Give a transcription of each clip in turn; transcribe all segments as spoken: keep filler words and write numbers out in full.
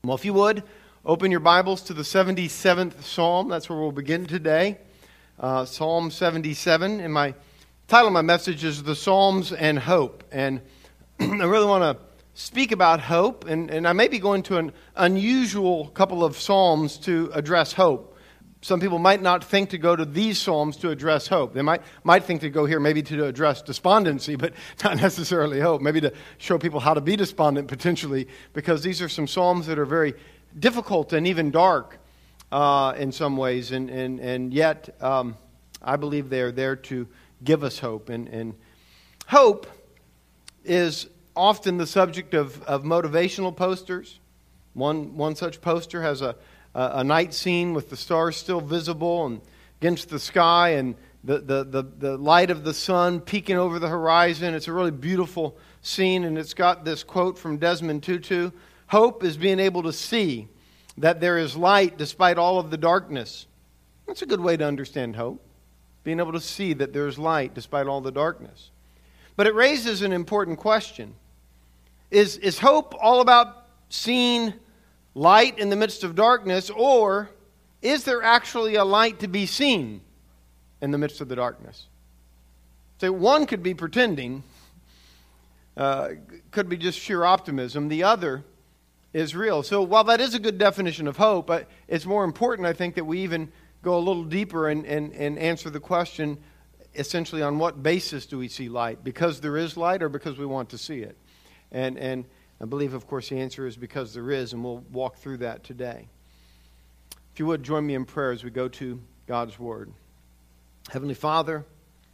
Well, if you would, open your Bibles to the seventy-seventh Psalm. That's where we'll begin today. Uh, Psalm seventy-seven. And my title of my message is The Psalms and Hope. And I really want to speak about hope. And, and I may be going to an unusual couple of Psalms to address hope. Some people might not think to go to these Psalms to address hope. They might might think to go here maybe to address despondency, but not necessarily hope. Maybe to show people how to be despondent potentially, because these are some Psalms that are very difficult and even dark uh, in some ways. And, and, and yet, um, I believe they're there to give us hope. And, and hope is often the subject of, of motivational posters. One, one such poster has a a night scene with the stars still visible and against the sky and the, the, the, the light of the sun peeking over the horizon. It's a really beautiful scene, and it's got this quote from Desmond Tutu: "Hope is being able to see that there is light despite all of the darkness." That's a good way to understand hope, being able to see that there's light despite all the darkness. But it raises an important question. Is, is hope all about seeing light in the midst of darkness, or is there actually a light to be seen in the midst of the darkness? So one could be pretending, uh, could be just sheer optimism. The other is real. So while that is a good definition of hope, it's more important, I think, that we even go a little deeper and, and, and answer the question essentially on what basis do we see light? Because there is light, or because we want to see it? And and I believe, of course, the answer is because there is, and we'll walk through that today. If you would, join me in prayer as we go to God's Word. Heavenly Father,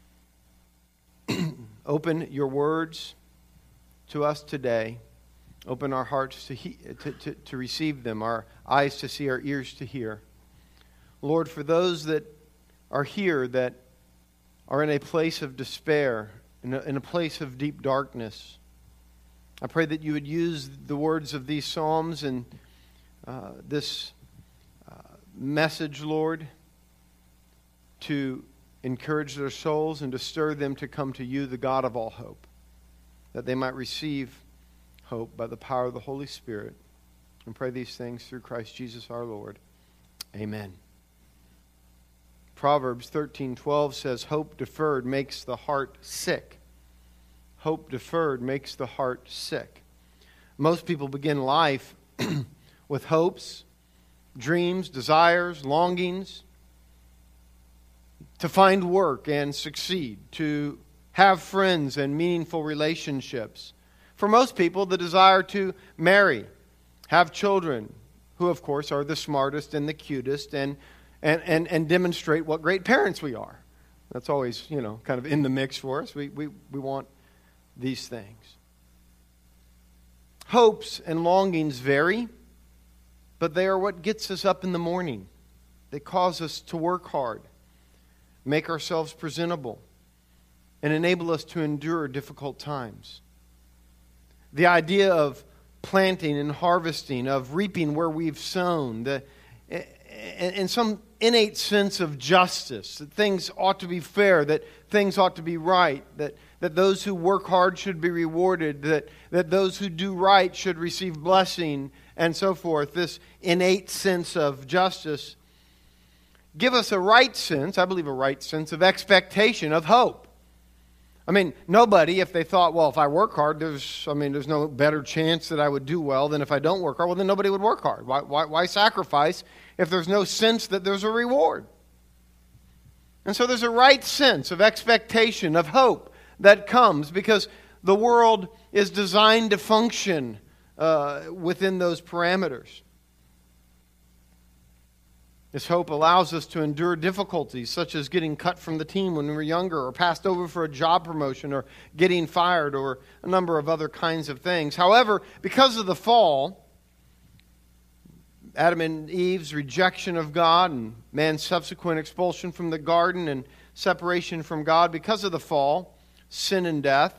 open your words to us today. Open our hearts to, he- to, to, to receive them, our eyes to see, our ears to hear. Lord, for those that are here that are in a place of despair, in a, in a place of deep darkness, I pray that you would use the words of these Psalms and uh, this uh, message, Lord, to encourage their souls and to stir them to come to you, the God of all hope, that they might receive hope by the power of the Holy Spirit. And pray these things through Christ Jesus our Lord. Amen. Proverbs thirteen twelve says, "Hope deferred makes the heart sick." Hope deferred makes the heart sick. Most people begin life with hopes, dreams, desires, longings to find work and succeed, to have friends and meaningful relationships. For most people, the desire to marry, have children, who of course are the smartest and the cutest, and and, and, and demonstrate what great parents we are. That's always, you know, kind of in the mix for us. We we we want these things. Hopes and longings vary, but they are what gets us up in the morning. They cause us to work hard, make ourselves presentable, and enable us to endure difficult times. The idea of planting and harvesting, of reaping where we've sown, the, and some innate sense of justice, that things ought to be fair, that things ought to be right, that that those who work hard should be rewarded, that, that those who do right should receive blessing, and so forth. This innate sense of justice give us a right sense, I believe a right sense of expectation, of hope. I mean, nobody, if they thought, well, if I work hard, there's I mean, there's no better chance that I would do well than if I don't work hard. Well, then nobody would work hard. Why, why, why sacrifice if there's no sense that there's a reward? And so there's a right sense of expectation, of hope, that comes because the world is designed to function uh, within those parameters. This hope allows us to endure difficulties such as getting cut from the team when we were younger, or passed over for a job promotion, or getting fired, or a number of other kinds of things. However, because of the fall, Adam and Eve's rejection of God and man's subsequent expulsion from the garden and separation from God, because of the fall, sin and death,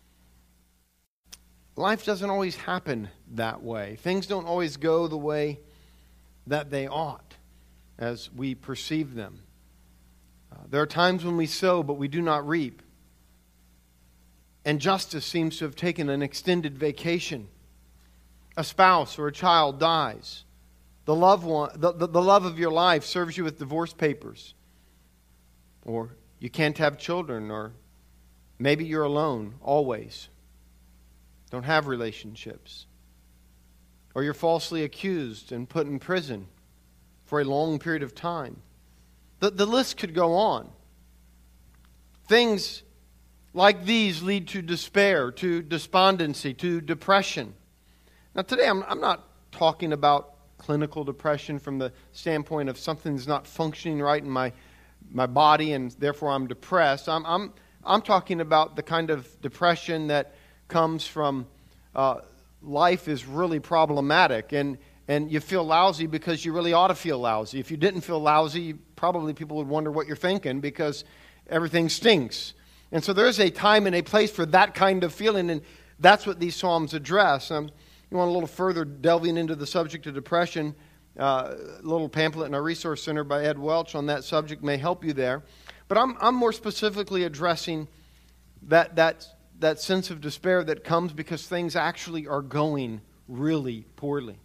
life doesn't always happen that way. Things don't always go the way that they ought as we perceive them. Uh, there are times when we sow, but we do not reap. And justice seems to have taken an extended vacation. a spouse or a child dies. The loved one, the, the, the love of your life serves you with divorce papers. Or you can't have children, or maybe you're alone always. Don't have relationships. Or you're falsely accused and put in prison for a long period of time. The, the list could go on. Things like these lead to despair, to despondency, to depression. Now today I'm, I'm not talking about clinical depression from the standpoint of something's not functioning right in my my body and therefore I'm depressed. I'm I'm I'm talking about the kind of depression that comes from uh, life is really problematic and and you feel lousy because you really ought to feel lousy. If you didn't feel lousy, probably people would wonder what you're thinking because everything stinks. And so there's a time and a place for that kind of feeling, and that's what these Psalms address. Um, you want a little further delving into the subject of depression, uh, a little pamphlet in our resource center by Ed Welch on that subject may help you there. But I'm I'm more specifically addressing that that that sense of despair that comes because things actually are going really poorly.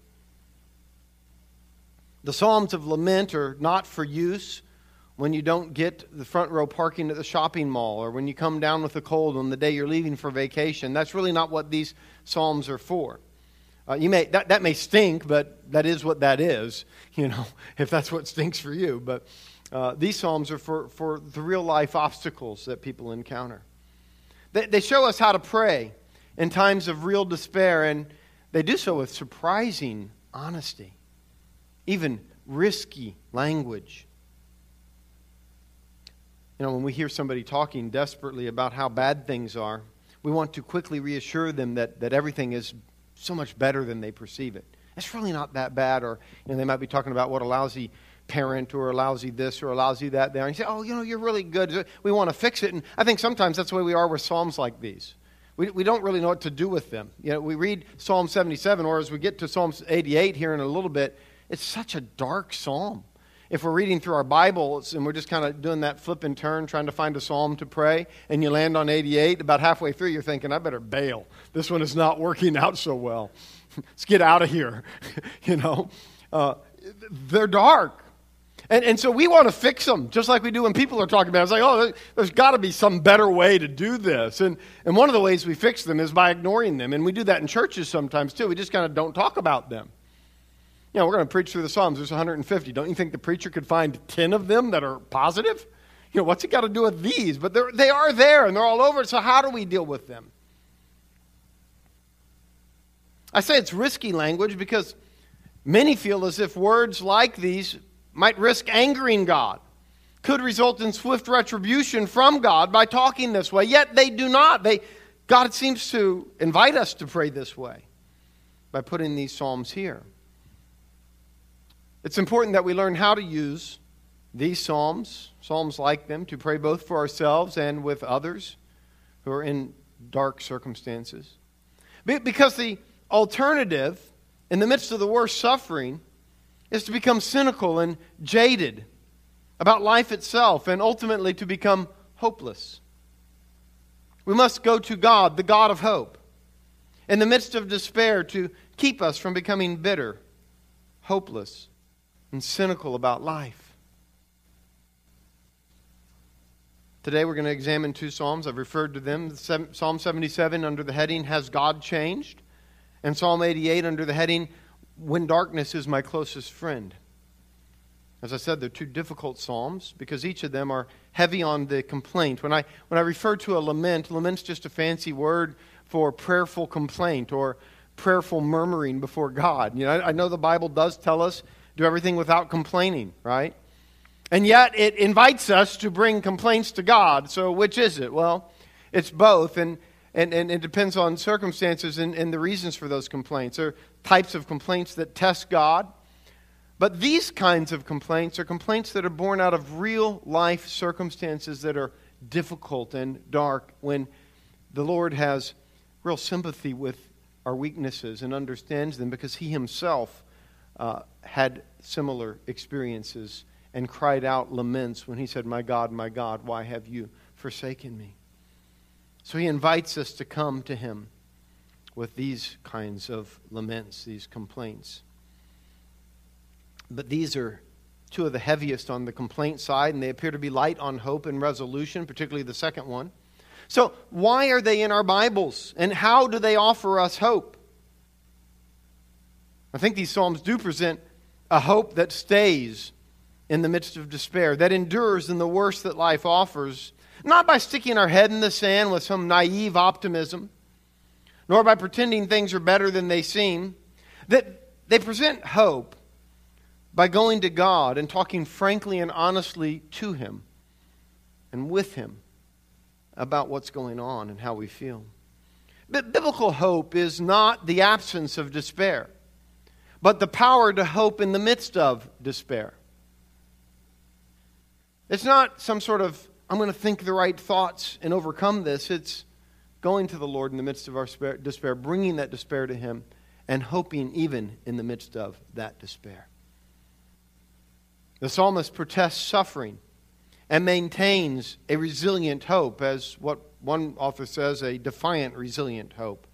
The Psalms of Lament are not for use when you don't get the front row parking at the shopping mall, or when you come down with a cold on the day you're leaving for vacation. That's really not what these Psalms are for. Uh, you may that, that may stink, but that is what that is, you know, if that's what stinks for you. But uh, these Psalms are for, for the real life obstacles that people encounter. They, they show us how to pray in times of real despair, and they do so with surprising honesty, even risky language. You know, when we hear somebody talking desperately about how bad things are, we want to quickly reassure them that, that everything is so much better than they perceive it. It's really not that bad. Or you know, they might be talking about what a lousy parent or a lousy this or a lousy that there. And you say, oh, you know, you're really good. We want to fix it. And I think sometimes that's the way we are with Psalms like these. We, we don't really know what to do with them. You know, we read Psalm seventy-seven, or as we get to Psalm eighty-eight here in a little bit, it's such a dark psalm. If we're reading through our Bibles and we're just kind of doing that flip and turn, trying to find a psalm to pray, and you land on eighty-eight, about halfway through you're thinking, I better bail. This one is not working out so well. Let's get out of here. you know, uh, they're dark. And, and so we want to fix them, just like we do when people are talking about it. It's like, oh, there's got to be some better way to do this. And, and one of the ways we fix them is by ignoring them. And we do that in churches sometimes too. We just kind of don't talk about them. You know, we're going to preach through the Psalms. There's one hundred fifty. Don't you think the preacher could find ten of them that are positive? You know, what's he got to do with these? But they're, they are there, and they're all over. So how do we deal with them? I say it's risky language because many feel as if words like these might risk angering God, could result in swift retribution from God by talking this way. Yet they do not. They, God seems to invite us to pray this way by putting these Psalms here. It's important that we learn how to use these Psalms, Psalms like them, to pray both for ourselves and with others who are in dark circumstances. Because the alternative, in the midst of the worst suffering, is to become cynical and jaded about life itself and ultimately to become hopeless. We must go to God, the God of hope, in the midst of despair to keep us from becoming bitter, hopeless, and cynical about life. Today we're going to examine two Psalms. I've referred to them. Psalm seventy-seven under the heading, Has God Changed? And Psalm eighty-eight under the heading, When Darkness is My Closest Friend. As I said, they're two difficult psalms because each of them are heavy on the complaint. When I when I refer to a lament, lament's just a fancy word for prayerful complaint or prayerful murmuring before God. You know, I, I know the Bible does tell us do everything without complaining, right? And yet it invites us to bring complaints to God. So which is it? Well, it's both, and and, and it depends on circumstances and, and the reasons for those complaints. There are types of complaints that test God. But these kinds of complaints are complaints that are born out of real life circumstances that are difficult and dark when the Lord has real sympathy with our weaknesses and understands them because He Himself uh, had similar experiences and cried out laments when He said, My God, my God, why have you forsaken me? So He invites us to come to Him with these kinds of laments, these complaints. But these are two of the heaviest on the complaint side, and they appear to be light on hope and resolution, particularly the second one. So why are they in our Bibles, and how do they offer us hope? I think these Psalms do present a hope that stays in the midst of despair, that endures in the worst that life offers, not by sticking our head in the sand with some naive optimism, nor by pretending things are better than they seem. That they present hope by going to God and talking frankly and honestly to Him and with Him about what's going on and how we feel. But biblical hope is not the absence of despair, but the power to hope in the midst of despair. It's not some sort of, I'm going to think the right thoughts and overcome this. It's going to the Lord in the midst of our despair, bringing that despair to Him, and hoping even in the midst of that despair. The psalmist protests suffering and maintains a resilient hope, as what one author says, a defiant, resilient hope.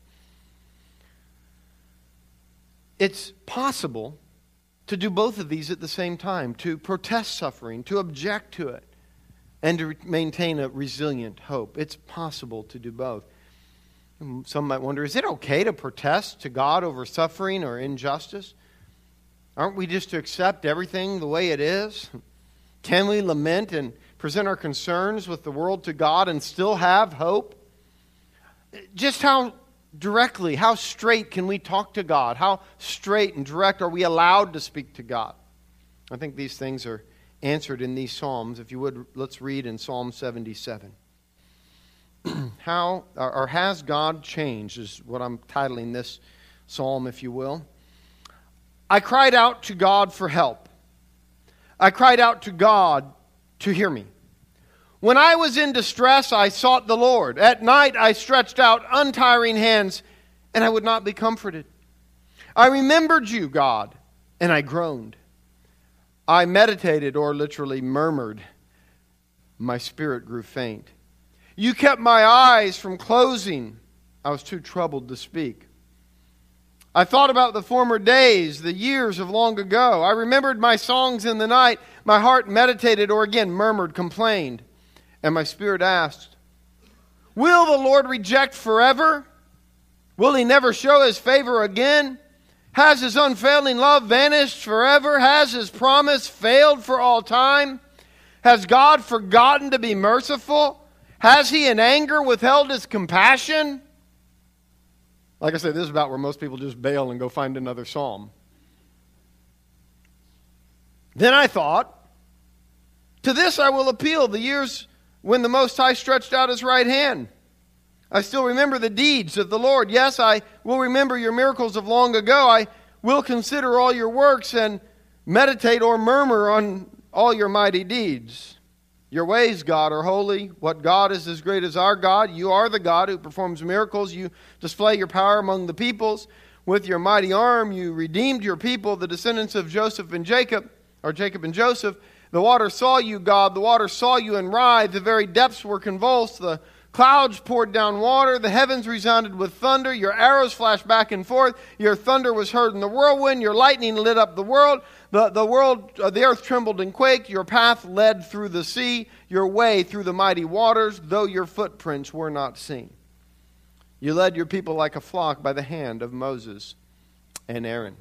It's possible to do both of these at the same time, to protest suffering, to object to it, and to maintain a resilient hope. It's possible to do both. Some might wonder, is it okay to protest to God over suffering or injustice? Aren't we just to accept everything the way it is? Can we lament and present our concerns with the world to God and still have hope? Just how directly, how straight can we talk to God? How straight and direct are we allowed to speak to God? I think these things are answered in these Psalms. If you would, let's read in Psalm seventy-seven. How, or has God changed, is what I'm titling this psalm, if you will. I cried out to God for help. I cried out to God to hear me. When I was in distress, I sought the Lord. At night, I stretched out untiring hands, and I would not be comforted. I remembered you, God, and I groaned. I meditated, or literally murmured. My spirit grew faint. You kept my eyes from closing. I was too troubled to speak. I thought about the former days, the years of long ago. I remembered my songs in the night. My heart meditated, or again murmured, complained. And my spirit asked, will the Lord reject forever? Will He never show His favor again? Has His unfailing love vanished forever? Has His promise failed for all time? Has God forgotten to be merciful? Has He in anger withheld His compassion? Like I said, this is about where most people just bail and go find another psalm. Then I thought, to this I will appeal, the years when the Most High stretched out His right hand. I still remember the deeds of the Lord. Yes, I will remember your miracles of long ago. I will consider all your works and meditate or murmur on all your mighty deeds. Your ways, God, are holy. What God is as great as our God? You are the God who performs miracles. You display your power among the peoples. With your mighty arm, you redeemed your people, the descendants of Joseph and Jacob, or Jacob and Joseph. The water saw you, God. The water saw you and writhed. The very depths were convulsed. The clouds poured down water. The heavens resounded with thunder. Your arrows flashed back and forth. Your thunder was heard in the whirlwind. Your lightning lit up the world. The, the world, uh, the earth trembled and quaked. Your path led through the sea. Your way through the mighty waters, though your footprints were not seen. You led your people like a flock by the hand of Moses and Aaron.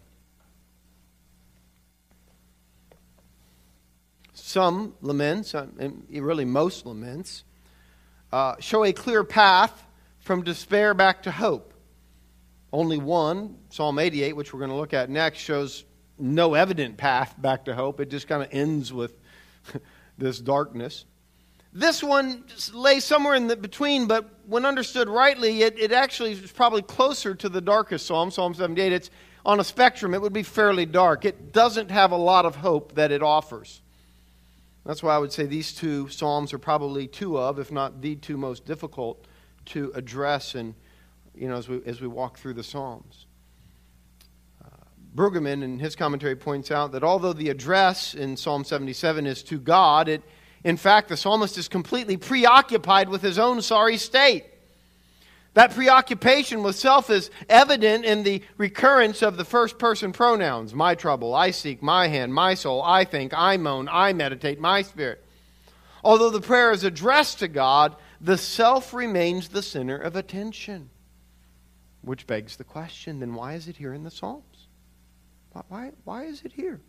Some laments, and really most laments, uh, show a clear path from despair back to hope. Only one, Psalm eighty-eight, which we're going to look at next, shows no evident path back to hope. It just kind of ends with this darkness. This one lays somewhere in the between, but when understood rightly, it, it actually is probably closer to the darkest psalm, Psalm seventy-eight. It's on a spectrum. It would be fairly dark. It doesn't have a lot of hope that it offers. That's why I would say these two psalms are probably two of, if not the two most difficult to address, and you know, as we as we walk through the psalms. Uh, Brueggemann, in his commentary, points out that although the address in Psalm seventy-seven is to God, it in fact the psalmist is completely preoccupied with his own sorry state. That preoccupation with self is evident in the recurrence of the first-person pronouns. My trouble, I seek, my hand, my soul, I think, I moan, I meditate, my spirit. Although the prayer is addressed to God, the self remains the center of attention. Which begs the question, then why is it here in the Psalms? Why, why is it here?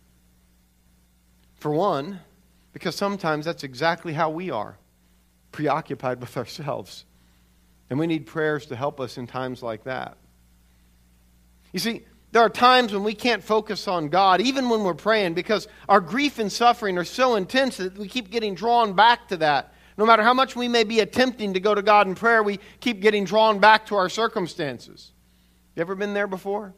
For one, because sometimes that's exactly how we are, preoccupied with ourselves. And we need prayers to help us in times like that. You see, there are times when we can't focus on God, even when we're praying, because our grief and suffering are so intense that we keep getting drawn back to that. No matter how much we may be attempting to go to God in prayer, we keep getting drawn back to our circumstances. You ever been there before?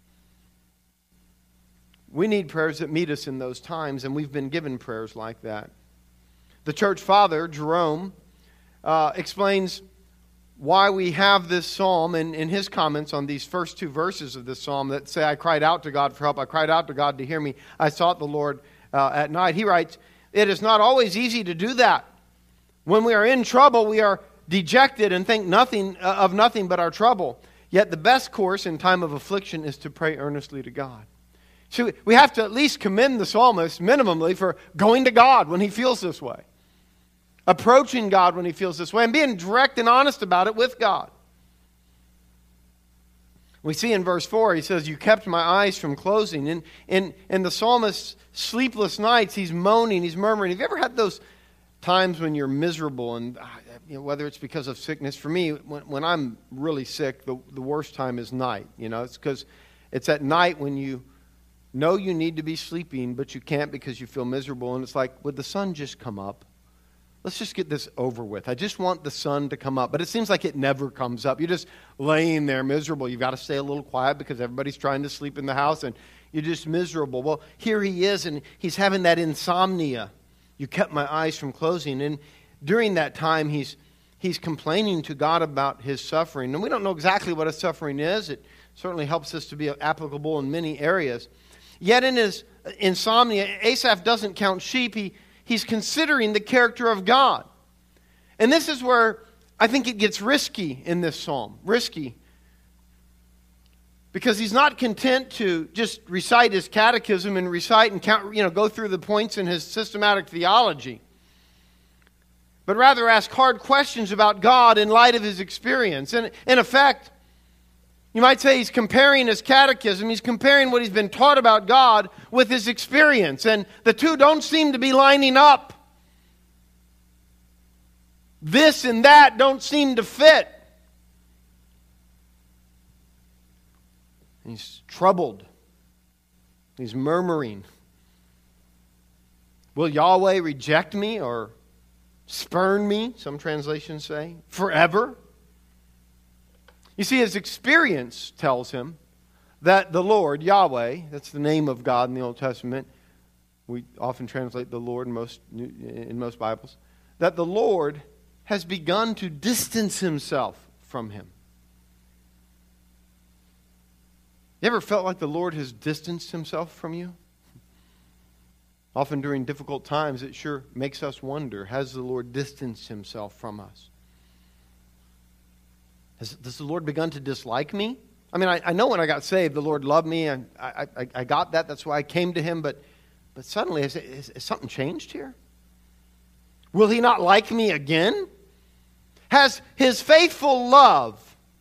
We need prayers that meet us in those times, and we've been given prayers like that. The church father, Jerome, uh, explains why we have this psalm in, in his comments on these first two verses of this psalm that say, I cried out to God for help. I cried out to God to hear me. I sought the Lord uh, at night. He writes, it is not always easy to do that. When we are in trouble, we are dejected and think nothing uh, of nothing but our trouble. Yet the best course in time of affliction is to pray earnestly to God. So we have to at least commend the psalmist minimally for going to God when he feels this way. Approaching God when he feels this way and being direct and honest about it with God. We see in verse four, he says, you kept my eyes from closing. And in, in the psalmist's sleepless nights, he's moaning, he's murmuring. Have you ever had those times when you're miserable, and you know, whether it's because of sickness? For me, when, when I'm really sick, the, the worst time is night. You know, it's because it's at night when you know you need to be sleeping, but you can't because you feel miserable. And it's like, would the sun just come up? Let's just get this over with. I just want the sun to come up. But it seems like it never comes up. You're just laying there miserable. You've got to stay a little quiet because everybody's trying to sleep in the house, and you're just miserable. Well, here he is, and he's having that insomnia. You kept my eyes from closing. And during that time, he's he's complaining to God about his suffering. And we don't know exactly what his suffering is. It certainly helps us to be applicable in many areas. Yet in his insomnia, Asaph doesn't count sheep. He, he's considering the character of God. And this is where I think it gets risky in this psalm. Risky. Because he's not content to just recite his catechism and recite and count, you know, go through the points in his systematic theology. But rather ask hard questions about God in light of his experience. And in effect, you might say he's comparing his catechism, he's comparing what he's been taught about God with his experience. And the two don't seem to be lining up. This and that don't seem to fit. He's troubled. He's murmuring. Will Yahweh reject me or spurn me, some translations say, forever? You see, his experience tells him that the Lord, Yahweh, that's the name of God in the Old Testament. We often translate the Lord in most, in most Bibles. That the Lord has begun to distance himself from him. You ever felt like the Lord has distanced himself from you? Often during difficult times, it sure makes us wonder, has the Lord distanced himself from us? Has, has the Lord begun to dislike me? I mean, I, I know when I got saved, the Lord loved me, and I, I, I got that. That's why I came to him. But, but suddenly, has, has, has something changed here? Will he not like me again? Has his faithful love,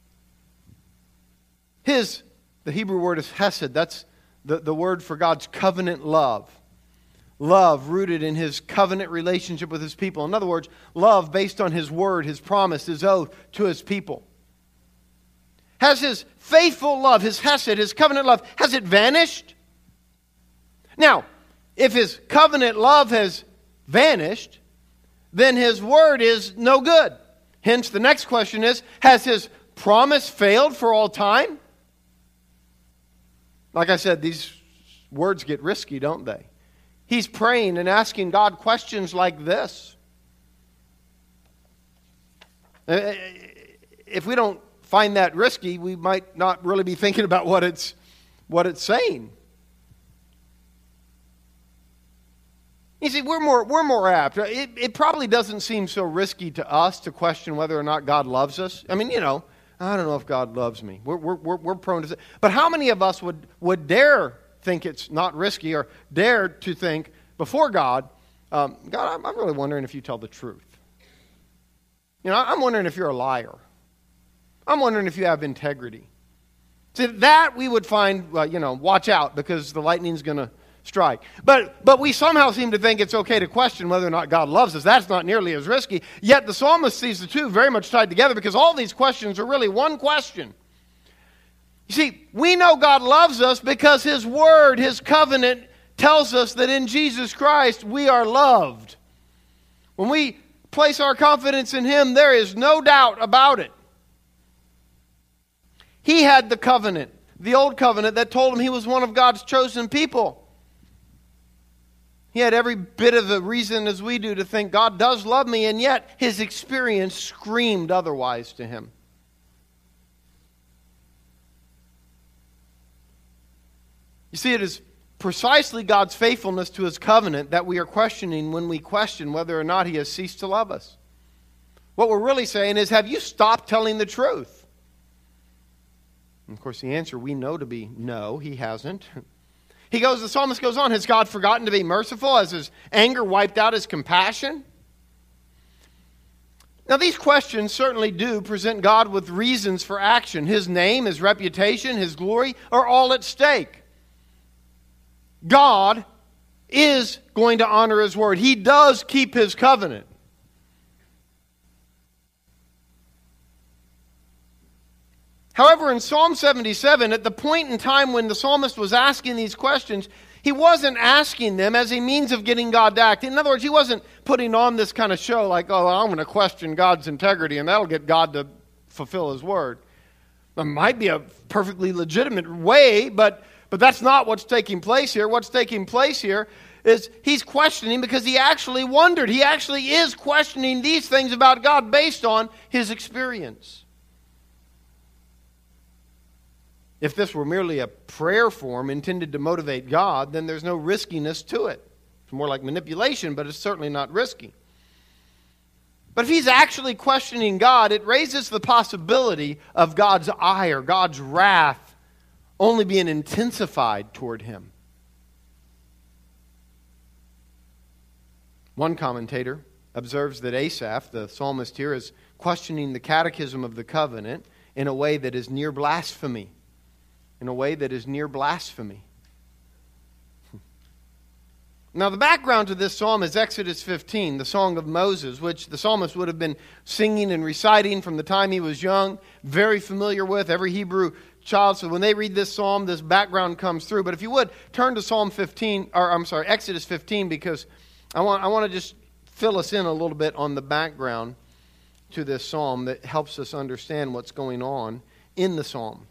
his, the Hebrew word is hesed, that's the, the word for God's covenant love. Love rooted in his covenant relationship with his people. In other words, love based on his word, his promise, his oath to his people. Has his faithful love, his hesed, his covenant love, has it vanished? Now, if his covenant love has vanished, then his word is no good. Hence, the next question is, has his promise failed for all time? Like I said, these words get risky, don't they? He's praying and asking God questions like this. If we don't find that risky, we might not really be thinking about what it's what it's saying. You see, we're more, we're more apt. It, it probably doesn't seem so risky to us to question whether or not God loves us. I mean, you know, I don't know if God loves me. We're, we're, we're, we're prone to say. But how many of us would, would dare think it's not risky or dare to think before God, um, God, I'm, I'm really wondering if you tell the truth. You know, I'm wondering if you're a liar. I'm wondering if you have integrity. See, that we would find, well, you know, watch out because the lightning's going to strike. But but we somehow seem to think it's okay to question whether or not God loves us. That's not nearly as risky. Yet the psalmist sees the two very much tied together because all these questions are really one question. You see, we know God loves us because His Word, His covenant, tells us that in Jesus Christ we are loved. When we place our confidence in Him, there is no doubt about it. He had the covenant, the old covenant that told him he was one of God's chosen people. He had every bit of the reason as we do to think God does love me, and yet his experience screamed otherwise to him. You see, it is precisely God's faithfulness to His covenant that we are questioning when we question whether or not He has ceased to love us. What we're really saying is, have you stopped telling the truth? And of course, the answer we know to be no, He hasn't. He goes, the psalmist goes on, has God forgotten to be merciful? Has His anger wiped out His compassion? Now, these questions certainly do present God with reasons for action. His name, His reputation, His glory are all at stake. God is going to honor His word. He does keep His covenant. However, in Psalm seventy-seven, at the point in time when the psalmist was asking these questions, he wasn't asking them as a means of getting God to act. In other words, he wasn't putting on this kind of show like, oh, I'm going to question God's integrity and that'll get God to fulfill His word. It might be a perfectly legitimate way, but, but that's not what's taking place here. What's taking place here is he's questioning because he actually wondered. He actually is questioning these things about God based on his experience. If this were merely a prayer form intended to motivate God, then there's no riskiness to it. It's more like manipulation, but it's certainly not risky. But if he's actually questioning God, it raises the possibility of God's ire, God's wrath, only being intensified toward him. One commentator observes that Asaph, the psalmist here, is questioning the catechism of the covenant in a way that is near blasphemy. In a way that is near blasphemy. Now, the background to this psalm is Exodus fifteen, the Song of Moses, which the psalmist would have been singing and reciting from the time he was young, very familiar with, every Hebrew child. So when they read this psalm, this background comes through. But if you would, turn to Psalm fifteen, or I'm sorry, Exodus fifteen, because I want, I want to just fill us in a little bit on the background to this psalm that helps us understand what's going on in the psalm.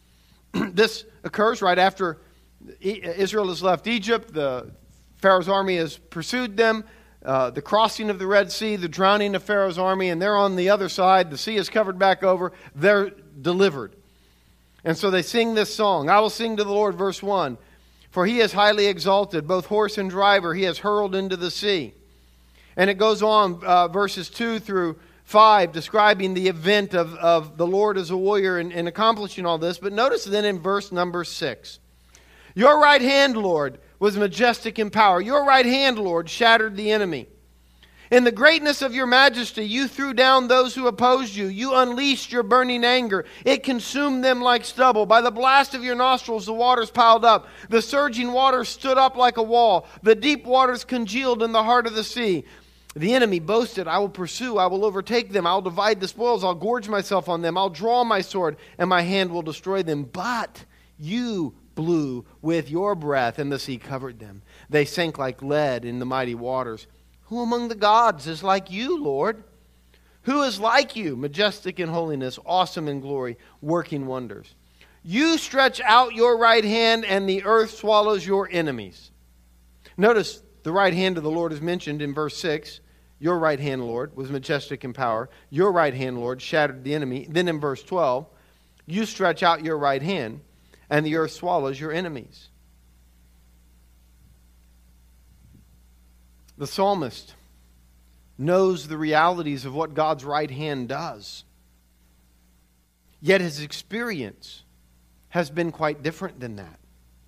This occurs right after Israel has left Egypt. The Pharaoh's army has pursued them. Uh, the crossing of the Red Sea, the drowning of Pharaoh's army, and they're on the other side. The sea is covered back over. They're delivered. And so they sing this song. I will sing to the Lord, verse one. For He is highly exalted, both horse and driver He has hurled into the sea. And it goes on, uh, verses two through five, describing the event of, of the Lord as a warrior and, and accomplishing all this. But notice then in verse number six. Your right hand, Lord, was majestic in power. Your right hand, Lord, shattered the enemy. In the greatness of your majesty, you threw down those who opposed you. You unleashed your burning anger. It consumed them like stubble. By the blast of your nostrils, the waters piled up. The surging waters stood up like a wall. The deep waters congealed in the heart of the sea. The enemy boasted, I will pursue, I will overtake them, I'll divide the spoils, I'll gorge myself on them, I'll draw my sword, and my hand will destroy them. But you blew with your breath, and the sea covered them. They sank like lead in the mighty waters. Who among the gods is like you, Lord? Who is like you, majestic in holiness, awesome in glory, working wonders? You stretch out your right hand, and the earth swallows your enemies. Notice the right hand of the Lord is mentioned in verse six. Your right hand, Lord, was majestic in power. Your right hand, Lord, shattered the enemy. Then in verse twelve, you stretch out your right hand, and the earth swallows your enemies. The psalmist knows the realities of what God's right hand does. Yet his experience has been quite different than that.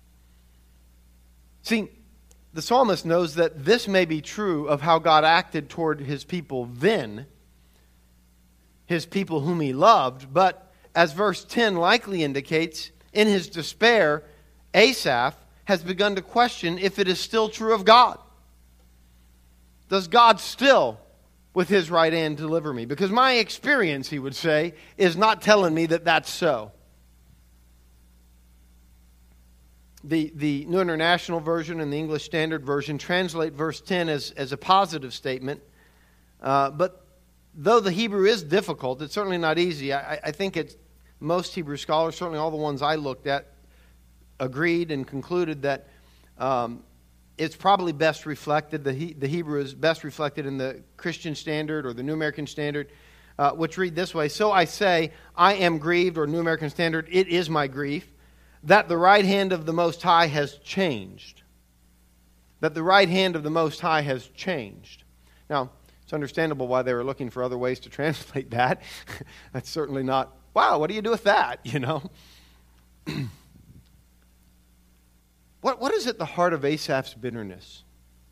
See, the psalmist knows that this may be true of how God acted toward his people then, his people whom he loved, but as verse ten likely indicates, in his despair, Asaph has begun to question if it is still true of God. Does God still, with his right hand, deliver me? Because my experience, he would say, is not telling me that that's so. The, the New International Version and the English Standard Version translate verse ten as, as a positive statement. Uh, but though the Hebrew is difficult, it's certainly not easy. I, I think it's, most Hebrew scholars, certainly all the ones I looked at, agreed and concluded that um, it's probably best reflected, the, he, the Hebrew is best reflected in the Christian Standard or the New American Standard, uh, which read this way: "So I say, I am grieved," or New American Standard, "it is my grief, that the right hand of the Most High has changed." That the right hand of the Most High has changed. Now, it's understandable why they were looking for other ways to translate that. That's certainly not, wow, what do you do with that, you know? what, what is at the heart of Asaph's bitterness?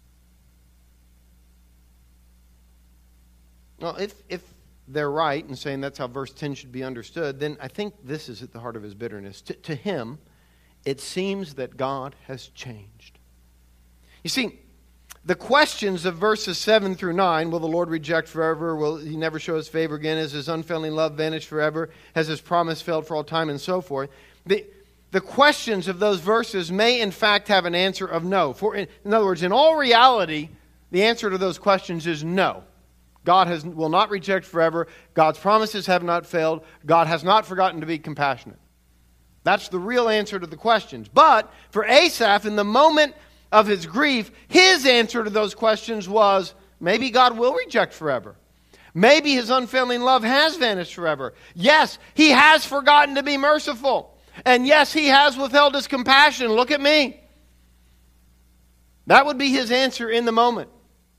Well, if, if they're right in saying that's how verse ten should be understood, then I think this is at the heart of his bitterness. To, to him, it seems that God has changed. You see, the questions of verses seven through nine, will the Lord reject forever? Will he never show his favor again? Has his unfailing love vanished forever? Has his promise failed for all time? And so forth. The, the questions of those verses may in fact have an answer of no. For, in, in other words, in all reality, the answer to those questions is no. God has, will not reject forever. God's promises have not failed. God has not forgotten to be compassionate. That's the real answer to the questions. But for Asaph, in the moment of his grief, his answer to those questions was, maybe God will reject forever. Maybe his unfailing love has vanished forever. Yes, he has forgotten to be merciful. And yes, he has withheld his compassion. Look at me. That would be his answer in the moment.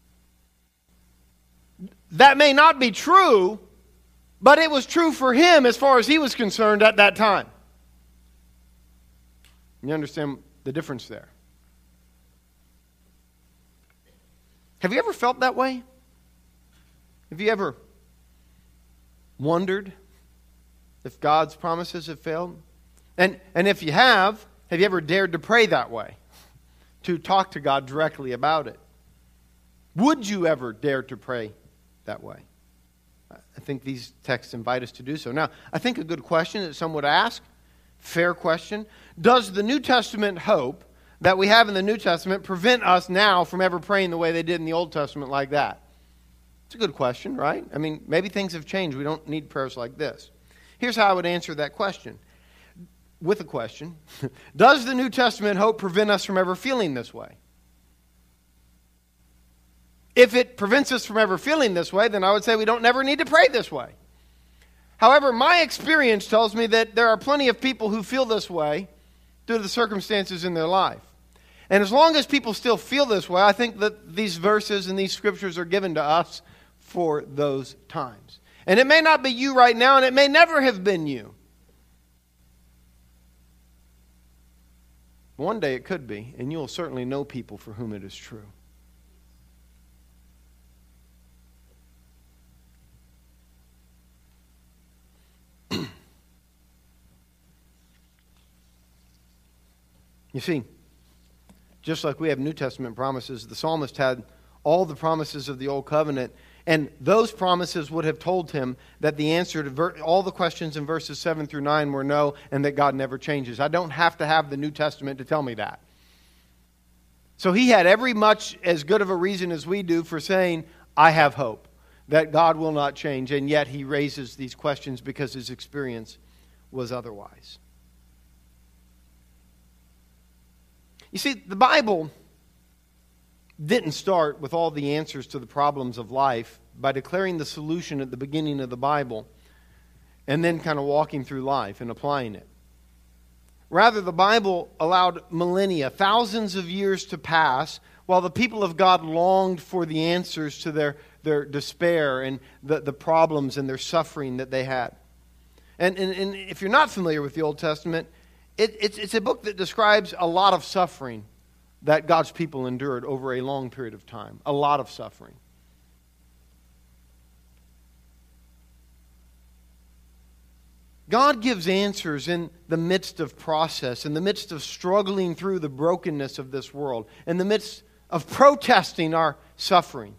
That may not be true, but it was true for him as far as he was concerned at that time. You understand the difference there? Have you ever felt that way? Have you ever wondered if God's promises have failed? And, and if you have, have you ever dared to pray that way? To talk to God directly about it? Would you ever dare to pray that way? I think these texts invite us to do so. Now, I think a good question that some would ask, fair question, does the New Testament hope that we have in the New Testament prevent us now from ever praying the way they did in the Old Testament like that? It's a good question, right? I mean, maybe things have changed. We don't need prayers like this. Here's how I would answer that question. With a question. Does the New Testament hope prevent us from ever feeling this way? If it prevents us from ever feeling this way, then I would say we don't never need to pray this way. However, my experience tells me that there are plenty of people who feel this way due to the circumstances in their life. And as long as people still feel this way, I think that these verses and these scriptures are given to us for those times. And it may not be you right now, and it may never have been you. One day it could be, and you'll certainly know people for whom it is true. You see, just like we have New Testament promises, the psalmist had all the promises of the Old Covenant, and those promises would have told him that the answer to ver- all the questions in verses seven through nine were no, and that God never changes. I don't have to have the New Testament to tell me that. So he had every much as good of a reason as we do for saying, I have hope, that God will not change, and yet he raises these questions because his experience was otherwise. You see, the Bible didn't start with all the answers to the problems of life by declaring the solution at the beginning of the Bible and then kind of walking through life and applying it. Rather, the Bible allowed millennia, thousands of years to pass, while the people of God longed for the answers to their, their despair and the, the problems and their suffering that they had. And, and, and if you're not familiar with the Old Testament, it, it's, it's a book that describes a lot of suffering that God's people endured over a long period of time. A lot of suffering. God gives answers in the midst of process, in the midst of struggling through the brokenness of this world, in the midst of protesting our suffering.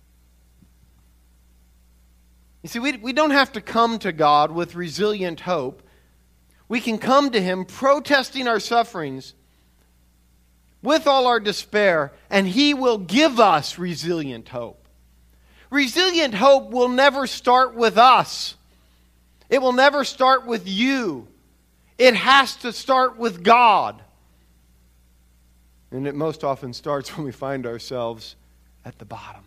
You see, we, we don't have to come to God with resilient hope. We can come to Him protesting our sufferings with all our despair, and He will give us resilient hope. Resilient hope will never start with us. It will never start with you. It has to start with God. And it most often starts when we find ourselves at the bottom.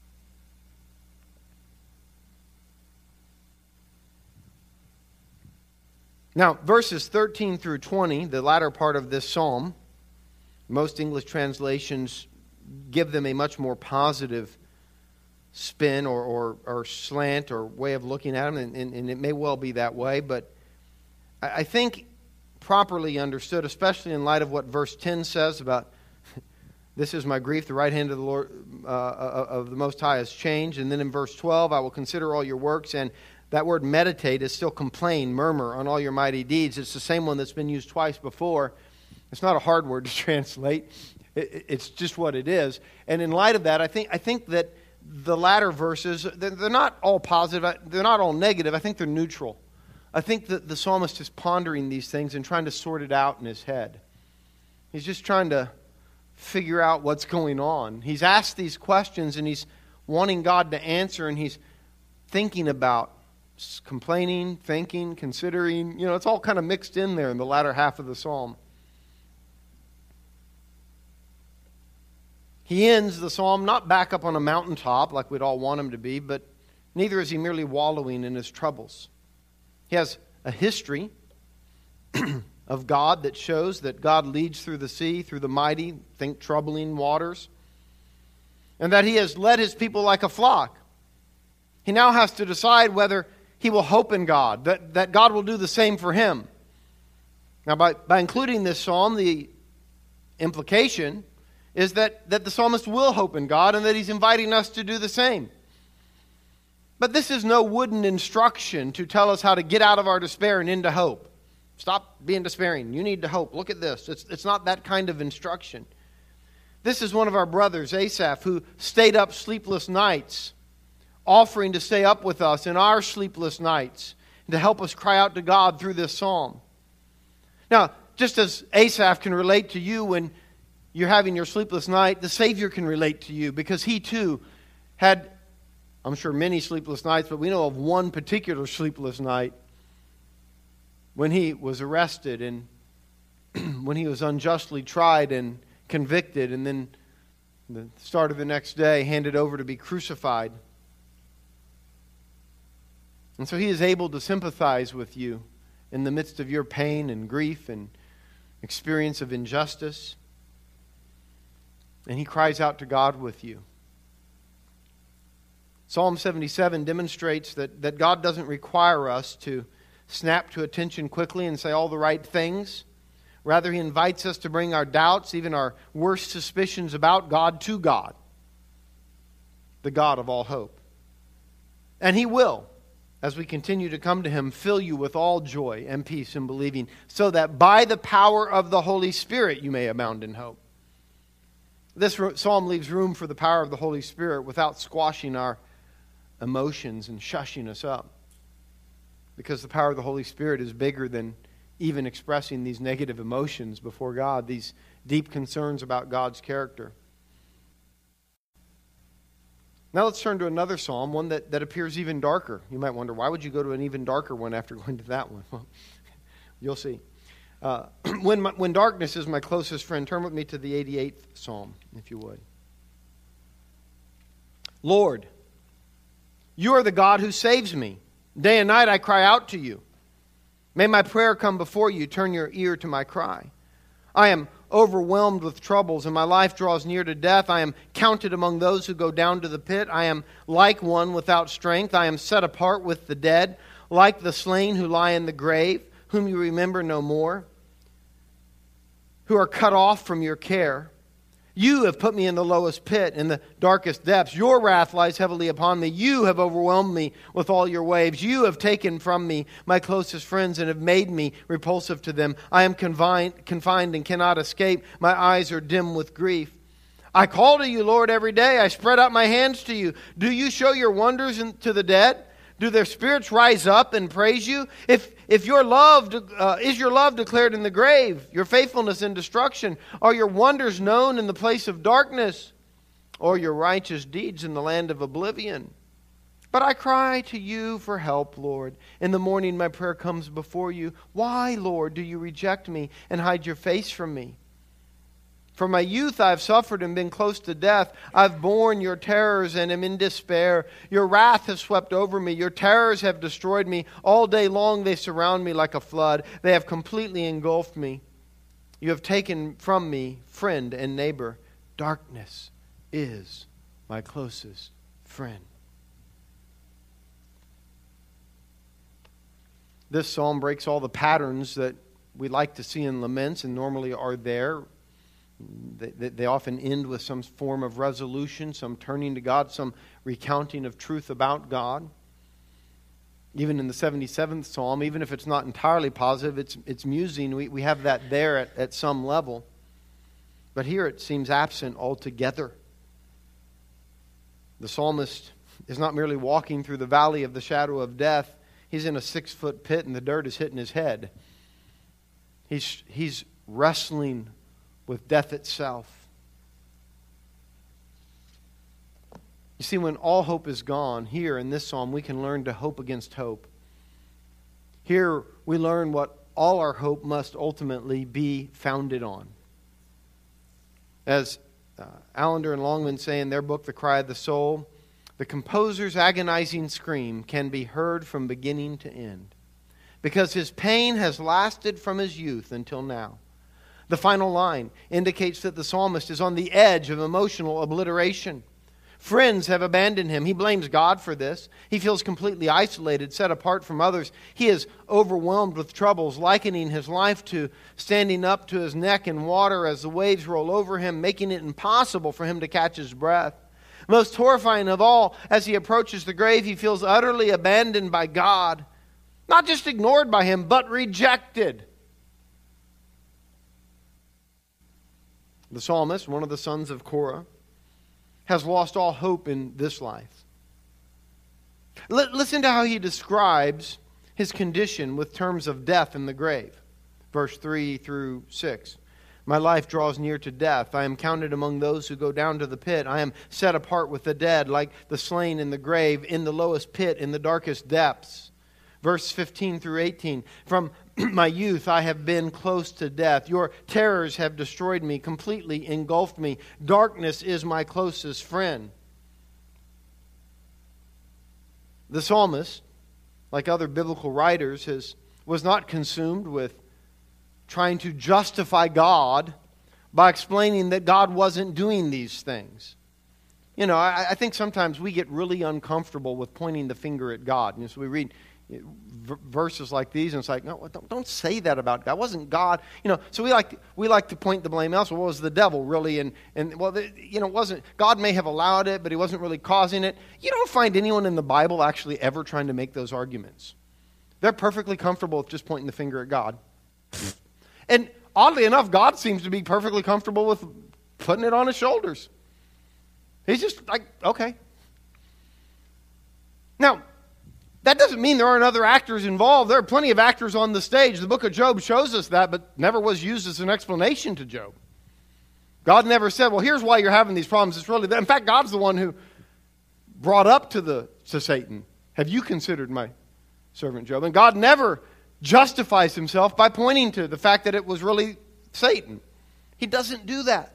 Now, verses thirteen through twenty, the latter part of this psalm, most English translations give them a much more positive spin or, or, or slant or way of looking at them, and, and, and it may well be that way, but I, I think properly understood, especially in light of what verse ten says about, this is my grief, the right hand of the Lord uh, of the Most High has changed, and then in verse twelve, I will consider all your works, and that word meditate is still complain, murmur on all your mighty deeds. It's the same one that's been used twice before. It's not a hard word to translate. It, it's just what it is. And in light of that, I think I think that the latter verses, they're not all positive. They're not all negative. I think they're neutral. I think that the psalmist is pondering these things and trying to sort it out in his head. He's just trying to figure out what's going on. He's asked these questions and he's wanting God to answer, and he's thinking about complaining, thinking, considering. You know, it's all kind of mixed in there in the latter half of the psalm. He ends the psalm not back up on a mountaintop like we'd all want him to be, but neither is he merely wallowing in his troubles. He has a history of God that shows that God leads through the sea, through the mighty, think troubling waters, and that He has led His people like a flock. He now has to decide whether he will hope in God, that, that God will do the same for him. Now, by, by including this psalm, the implication is that, that the psalmist will hope in God and that he's inviting us to do the same. But this is no wooden instruction to tell us how to get out of our despair and into hope. Stop being despairing. You need to hope. Look at this. It's, it's not that kind of instruction. This is one of our brothers, Asaph, who stayed up sleepless nights, offering to stay up with us in our sleepless nights and to help us cry out to God through this psalm. Now, just as Asaph can relate to you when you're having your sleepless night, the Savior can relate to you because he too had, I'm sure, many sleepless nights, but we know of one particular sleepless night when he was arrested and when he was unjustly tried and convicted, and then the start of the next day handed over to be crucified. And so he is able to sympathize with you in the midst of your pain and grief and experience of injustice. And he cries out to God with you. Psalm seventy-seven demonstrates that, that God doesn't require us to snap to attention quickly and say all the right things. Rather, he invites us to bring our doubts, even our worst suspicions about God, to God, the God of all hope. And he will, as we continue to come to him, fill you with all joy and peace in believing, so that by the power of the Holy Spirit you may abound in hope. This psalm leaves room for the power of the Holy Spirit without squashing our emotions and shushing us up. Because the power of the Holy Spirit is bigger than even expressing these negative emotions before God, these deep concerns about God's character. Now let's turn to another psalm, one that, that appears even darker. You might wonder, why would you go to an even darker one after going to that one? Well, you'll see. Uh, when, my, when darkness is my closest friend, turn with me to the eighty-eighth psalm, if you would. Lord, you are the God who saves me. Day and night I cry out to you. May my prayer come before you. Turn your ear to my cry. I am overwhelmed with troubles, and my life draws near to death. I am counted among those who go down to the pit. I am like one without strength. I am set apart with the dead, like the slain who lie in the grave, whom you remember no more, who are cut off from your care. You have put me in the lowest pit, in the darkest depths. Your wrath lies heavily upon me. You have overwhelmed me with all your waves. You have taken from me my closest friends and have made me repulsive to them. I am confined, confined and cannot escape. My eyes are dim with grief. I call to you, Lord, every day. I spread out my hands to you. Do you show your wonders in, to the dead? Do their spirits rise up and praise you? If if your love uh, is your love declared in the grave, your faithfulness in destruction, are your wonders known in the place of darkness, or your righteous deeds in the land of oblivion? But I cry to you for help, Lord. In the morning my prayer comes before you. Why, Lord, do you reject me and hide your face from me? From my youth I have suffered and been close to death. I've borne your terrors and am in despair. Your wrath has swept over me. Your terrors have destroyed me. All day long they surround me like a flood. They have completely engulfed me. You have taken from me friend and neighbor. Darkness is my closest friend. This psalm breaks all the patterns that we like to see in laments and normally are there. They, they often end with some form of resolution, some turning to God, some recounting of truth about God. Even in the seventy-seventh Psalm, even if it's not entirely positive, it's, it's musing. We, we have that there at, at some level. But here it seems absent altogether. The psalmist is not merely walking through the valley of the shadow of death. He's in a six-foot pit and the dirt is hitting his head. He's, he's wrestling with death itself. You see, when all hope is gone, here in this psalm, we can learn to hope against hope. Here we learn what all our hope must ultimately be founded on. As uh, Allender and Longman say in their book, The Cry of the Soul, the composer's agonizing scream can be heard from beginning to end, because his pain has lasted from his youth until now. The final line indicates that the psalmist is on the edge of emotional obliteration. Friends have abandoned him. He blames God for this. He feels completely isolated, set apart from others. He is overwhelmed with troubles, likening his life to standing up to his neck in water as the waves roll over him, making it impossible for him to catch his breath. Most horrifying of all, as he approaches the grave, he feels utterly abandoned by God. Not just ignored by him, but rejected. The psalmist, one of the sons of Korah, has lost all hope in this life. L- listen to how he describes his condition with terms of death in the grave. Verse three through six. My life draws near to death. I am counted among those who go down to the pit. I am set apart with the dead, like the slain in the grave, in the lowest pit, in the darkest depths. Verse fifteen through eighteen. From my youth I have been close to death. Your terrors have destroyed me, completely engulfed me. Darkness is my closest friend. The psalmist, like other biblical writers, has, was not consumed with trying to justify God by explaining that God wasn't doing these things. You know, I, I think sometimes we get really uncomfortable with pointing the finger at God. And so we read verses like these, and it's like, no, don't, don't say that about God. It wasn't God, you know. So we like to, we like to point the blame elsewhere. Well, it was the devil, really, and and well, the, you know, it wasn't. God may have allowed it, but He wasn't really causing it. You don't find anyone in the Bible actually ever trying to make those arguments. They're perfectly comfortable with just pointing the finger at God, and oddly enough, God seems to be perfectly comfortable with putting it on His shoulders. He's just like, okay. Now, that doesn't mean there aren't other actors involved. There are plenty of actors on the stage. The book of Job shows us that, but never was used as an explanation to Job. God never said, well, here's why you're having these problems. It's really that. In fact, God's the one who brought up to the to Satan, have you considered my servant Job? And God never justifies himself by pointing to the fact that it was really Satan. He doesn't do that.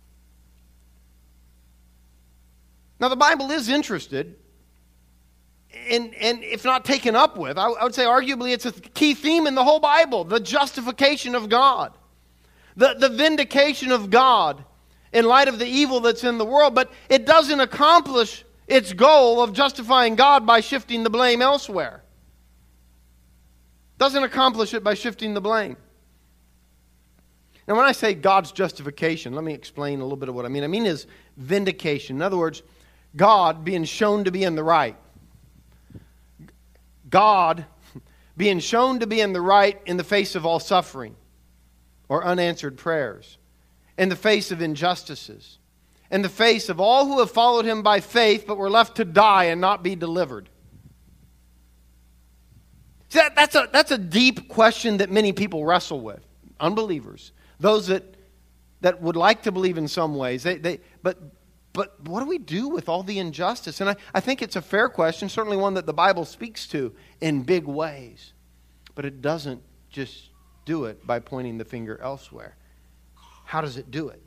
Now, the Bible is interested and, and if not taken up with, I, I would say arguably it's a key theme in the whole Bible, the justification of God, the, the vindication of God in light of the evil that's in the world. But it doesn't accomplish its goal of justifying God by shifting the blame elsewhere. Doesn't accomplish it by shifting the blame. Now, when I say God's justification, let me explain a little bit of what I mean. I mean His vindication. In other words, God being shown to be in the right. God being shown to be in the right in the face of all suffering or unanswered prayers, in the face of injustices, in the face of all who have followed Him by faith but were left to die and not be delivered. See, that, that's a, that's a deep question that many people wrestle with. Unbelievers. Those that, that would like to believe in some ways. They, they, but, but what do we do with all the injustice? And I, I think it's a fair question, certainly one that the Bible speaks to in big ways. But it doesn't just do it by pointing the finger elsewhere. How does it do it?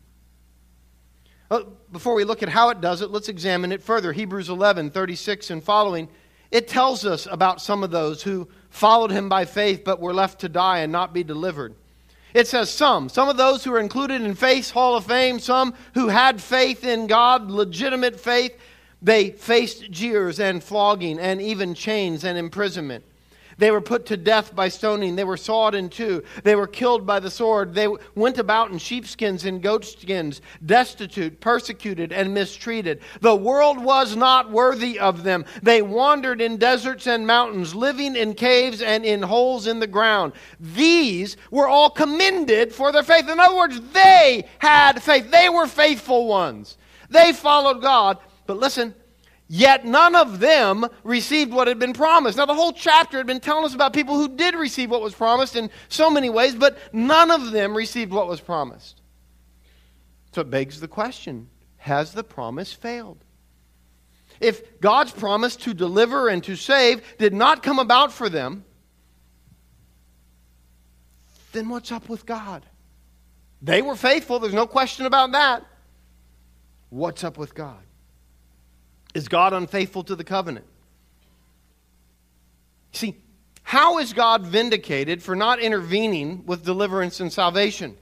Well, before we look at how it does it, let's examine it further. Hebrews eleven, thirty-six and following, it tells us about some of those who followed Him by faith but were left to die and not be delivered. It says some. Some of those who are included in Faith's Hall of Fame, some who had faith in God, legitimate faith, they faced jeers and flogging and even chains and imprisonment. They were put to death by stoning. They were sawed in two. They were killed by the sword. They went about in sheepskins and goatskins, destitute, persecuted, and mistreated. The world was not worthy of them. They wandered in deserts and mountains, living in caves and in holes in the ground. These were all commended for their faith. In other words, they had faith. They were faithful ones. They followed God. But listen, yet none of them received what had been promised. Now, the whole chapter had been telling us about people who did receive what was promised in so many ways, but none of them received what was promised. So it begs the question, has the promise failed? If God's promise to deliver and to save did not come about for them, then what's up with God? They were faithful, there's no question about that. What's up with God? Is God unfaithful to the covenant? See, how is God vindicated for not intervening with deliverance and salvation?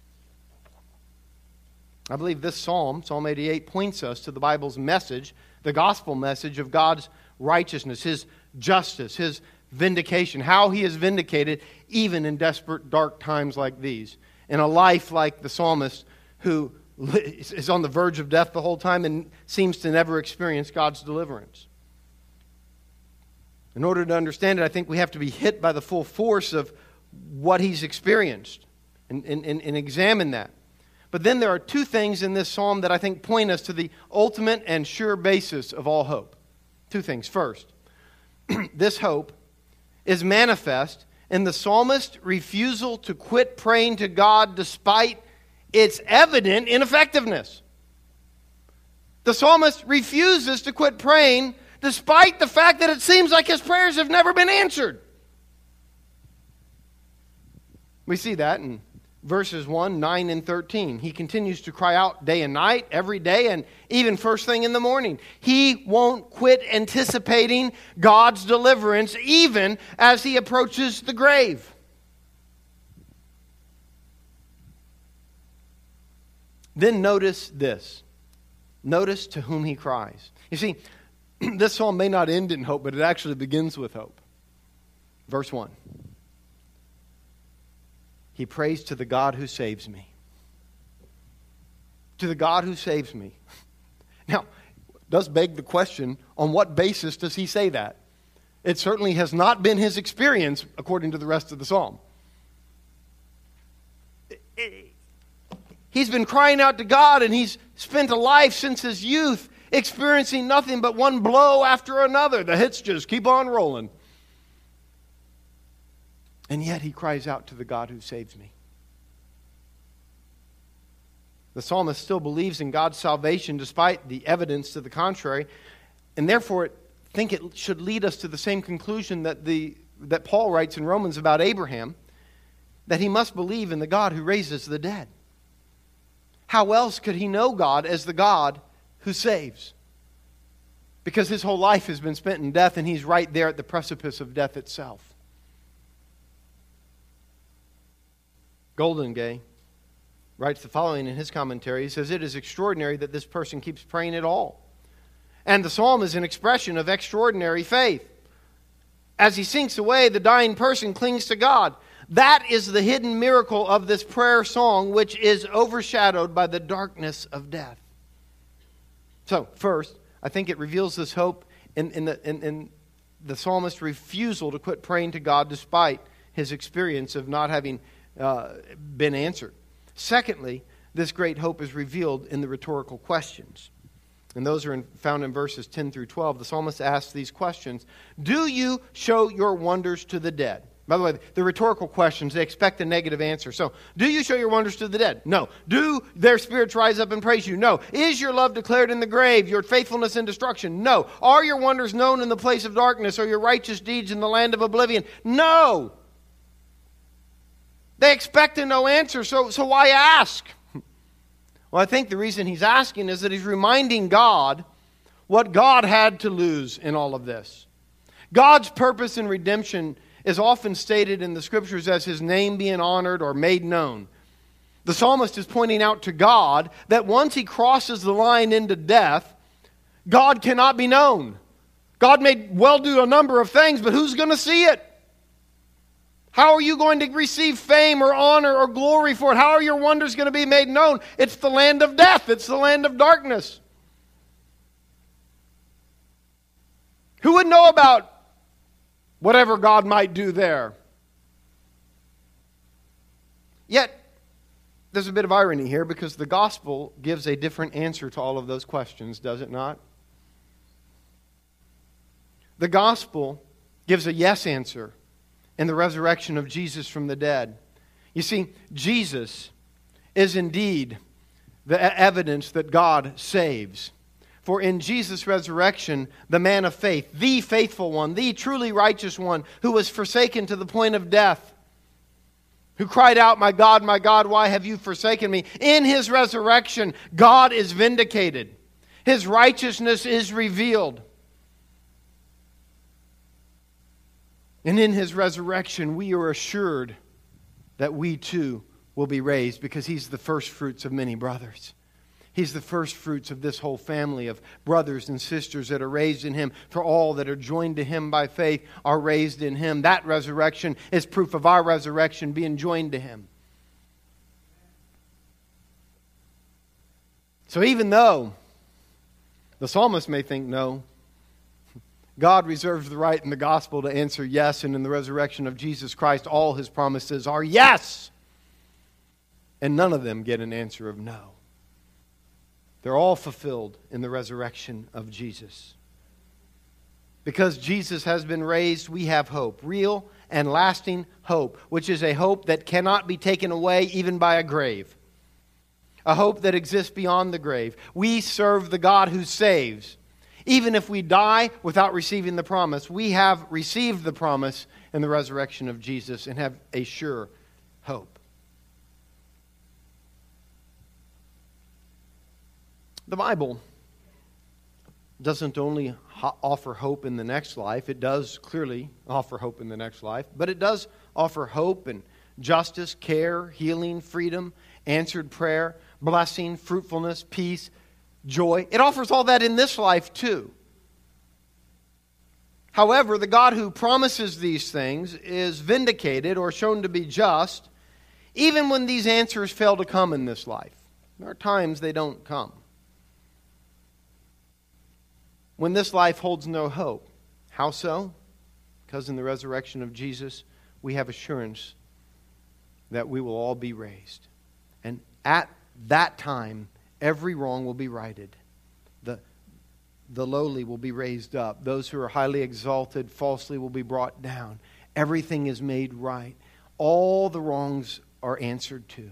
I believe this psalm, Psalm eighty-eight, points us to the Bible's message, the gospel message of God's righteousness, His justice, His vindication, how He is vindicated even in desperate, dark times like these. In a life like the psalmist who is on the verge of death the whole time and seems to never experience God's deliverance. In order to understand it, I think we have to be hit by the full force of what he's experienced and, and, and examine that. But then there are two things in this psalm that I think point us to the ultimate and sure basis of all hope. Two things. First, this hope is manifest in the psalmist's refusal to quit praying to God despite its evident ineffectiveness. The psalmist refuses to quit praying despite the fact that it seems like his prayers have never been answered. We see that in verses one, nine, and thirteen. He continues to cry out day and night, every day, and even first thing in the morning. He won't quit anticipating God's deliverance even as he approaches the grave. Then notice this. Notice to whom he cries. You see, this psalm may not end in hope, but it actually begins with hope. Verse one. He prays to the God who saves me. To the God who saves me. Now, it does beg the question, on what basis does he say that? It certainly has not been his experience, according to the rest of the psalm. It, it, He's been crying out to God, and he's spent a life since his youth experiencing nothing but one blow after another. The hits just keep on rolling. And yet he cries out to the God who saves me. The psalmist still believes in God's salvation despite the evidence to the contrary, and therefore I think it should lead us to the same conclusion that, the, that Paul writes in Romans about Abraham, that he must believe in the God who raises the dead. How else could he know God as the God who saves? because his whole life has been spent in death, and he's right there at the precipice of death itself. Goldingay writes the following in his commentary. He says, "It is extraordinary that this person keeps praying at all. And the psalm is an expression of extraordinary faith. As he sinks away, the dying person clings to God. That is the hidden miracle of this prayer song, which is overshadowed by the darkness of death." So, first, I think it reveals this hope in, in, the, in, in the psalmist's refusal to quit praying to God despite his experience of not having uh, been answered. Secondly, this great hope is revealed in the rhetorical questions. And those are in, found in verses ten through twelve. The psalmist asks these questions. Do you show your wonders to the dead? By the way, the rhetorical questions, they expect a negative answer. So, do you show your wonders to the dead? No. Do their spirits rise up and praise you? No. Is your love declared in the grave, your faithfulness in destruction? No. Are your wonders known in the place of darkness, or your righteous deeds in the land of oblivion? No. They expect a no answer, so, so why ask? Well, I think the reason he's asking is that he's reminding God what God had to lose in all of this. God's purpose in redemption is often stated in the Scriptures as His name being honored or made known. The psalmist is pointing out to God that once he crosses the line into death, God cannot be known. God may well do a number of things, but who's going to see it? How are you going to receive fame or honor or glory for it? How are your wonders going to be made known? It's the land of death. It's the land of darkness. Who would know about whatever God might do there? Yet, there's a bit of irony here because the gospel gives a different answer to all of those questions, does it not? The gospel gives a yes answer in the resurrection of Jesus from the dead. You see, Jesus is indeed the evidence that God saves. For in Jesus' resurrection, the man of faith, the faithful one, the truly righteous one, who was forsaken to the point of death, who cried out, "My God, my God, why have you forsaken me?" In His resurrection, God is vindicated. His righteousness is revealed. And in His resurrection, we are assured that we too will be raised because He's the first fruits of many brothers. He's the first fruits of this whole family of brothers and sisters that are raised in Him. For all that are joined to Him by faith are raised in Him. That resurrection is proof of our resurrection being joined to Him. So even though the psalmist may think no, God reserves the right in the gospel to answer yes, and in the resurrection of Jesus Christ, all His promises are yes. And none of them get an answer of no. They're all fulfilled in the resurrection of Jesus. Because Jesus has been raised, we have hope. Real and lasting hope, which is a hope that cannot be taken away even by a grave. A hope that exists beyond the grave. We serve the God who saves. Even if we die without receiving the promise, we have received the promise in the resurrection of Jesus and have a sure hope. The Bible doesn't only ho- offer hope in the next life. It does clearly offer hope in the next life. But it does offer hope and justice, care, healing, freedom, answered prayer, blessing, fruitfulness, peace, joy. It offers all that in this life too. However, the God who promises these things is vindicated or shown to be just even when these answers fail to come in this life. There are times they don't come. When this life holds no hope. How so? Because in the resurrection of Jesus, we have assurance that we will all be raised. And at that time, every wrong will be righted. The, the lowly will be raised up. Those who are highly exalted falsely will be brought down. Everything is made right. All the wrongs are answered to.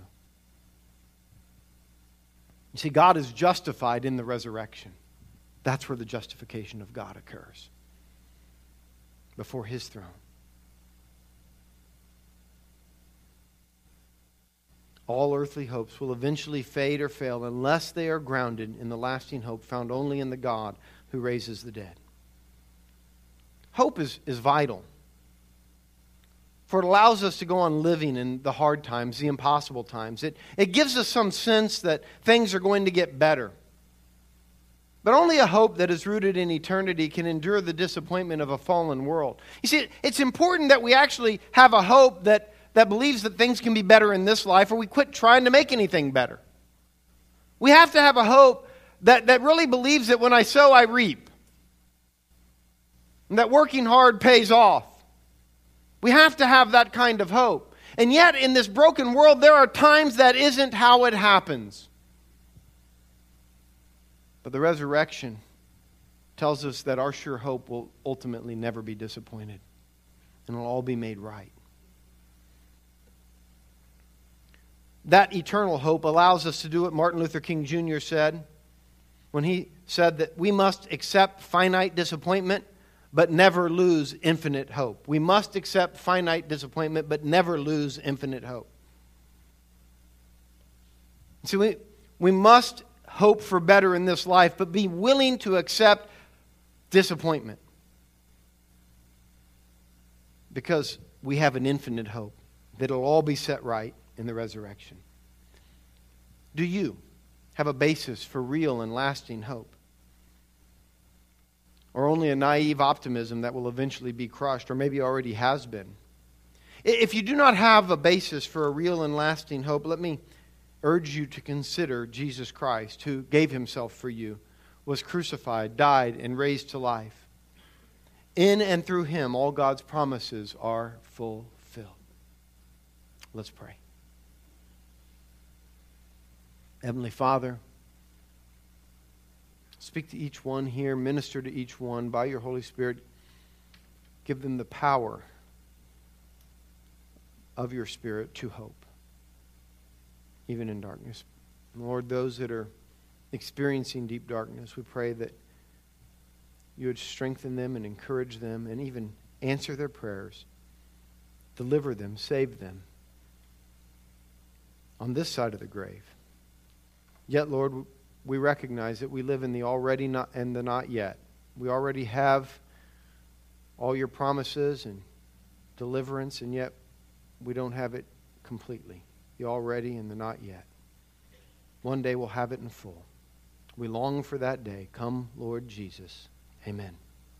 You see, God is justified in the resurrection. That's where the justification of God occurs. Before His throne. all earthly hopes will eventually fade or fail unless they are grounded in the lasting hope found only in the God who raises the dead. Hope is, is vital. For it allows us to go on living in the hard times, the impossible times. It, it gives us some sense that things are going to get better. But only a hope that is rooted in eternity can endure the disappointment of a fallen world. You see, it's important that we actually have a hope that, that believes that things can be better in this life, or we quit trying to make anything better. We have to have a hope that, that really believes that when I sow, I reap. And that working hard pays off. We have to have that kind of hope. And yet, in this broken world, there are times that isn't how it happens. But the resurrection tells us that our sure hope will ultimately never be disappointed. And it'll all be made right. That eternal hope allows us to do what Martin Luther King Junior said when he said that we must accept finite disappointment but never lose infinite hope. We must accept finite disappointment but never lose infinite hope. See, we, we must hope for better in this life, but be willing to accept disappointment. Because we have an infinite hope that it'll all be set right in the resurrection. Do you have a basis for real and lasting hope? Or only a naive optimism that will eventually be crushed, or maybe already has been? If you do not have a basis for a real and lasting hope, let me urge you to consider Jesus Christ, who gave himself for you, was crucified, died, and raised to life. In and through him, all God's promises are fulfilled. Let's pray. Heavenly Father, speak to each one here, minister to each one by your Holy Spirit. Give them the power of your Spirit to hope, even in darkness. Lord, those that are experiencing deep darkness, we pray that you would strengthen them and encourage them and even answer their prayers. Deliver them, save them on this side of the grave. Yet, Lord, we recognize that we live in the already not and the not yet. We already have all your promises and deliverance, and yet we don't have it completely. The already and the not yet. One day we'll have it in full. We long for that day. Come, Lord Jesus. Amen.